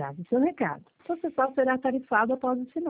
grave seu recado. Seu pessoal será tarifado após o sinal.